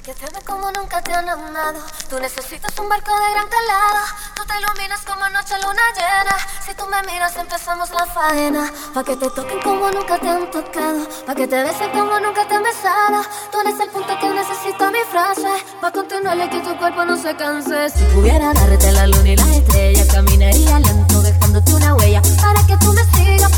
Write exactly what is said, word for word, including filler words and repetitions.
Que te ven como nunca te han amado. Tú necesitas un barco de gran calado. Tú te iluminas como noche luna llena. Si tú me miras empezamos la faena. Pa' que te toquen como nunca te han tocado. Pa' que te besen como nunca te han besado. Tú eres el punto que necesito mi frase. Pa' continuarle que tu cuerpo no se canse. Si pudiera darte la luna y las estrellas, caminaría lento dejándote una huella para que tú me sigas.